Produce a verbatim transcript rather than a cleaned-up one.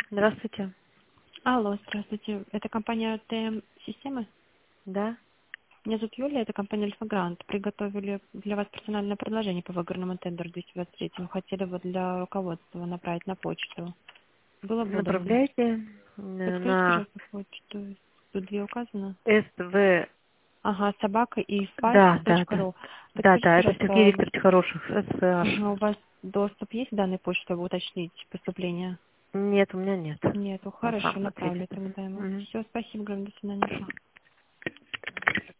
Здравствуйте. Алло, здравствуйте. Это компания ТМ-системы? Да? Меня зовут Юлия, это компания Альфа-Грант. Приготовили для вас персональное предложение по выигранному тендеру двести двадцать три. Хотели бы для руководства направить на почту. Было бы удобно. Направляйте э, Подскажите, на пожалуйста, почту. Тут две указано. СВ. Ага, собака и Да, да, да. ру. Да, Подскажите, да, это Сергей пожалуйста, Викторович Хороших, СВH. ага, у вас доступ есть к данной почте, чтобы уточнить поступление? Нет, у меня нет. Нету. Он Хорошо, сам направлю ответит. тогда ему. Мгм. Все, спасибо, Галина, до свидания.